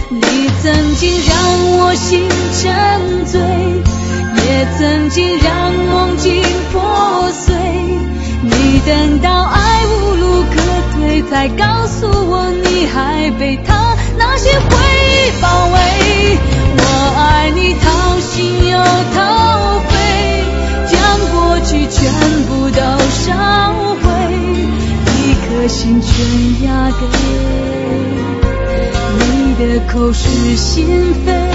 你曾经让我心沉醉，也曾经让梦境破碎。你等到爱无路可退，才告诉我你还被他那些回忆包围。我爱你掏心又掏肺，将过去全部都烧毁，一颗心全压给你的口是心非。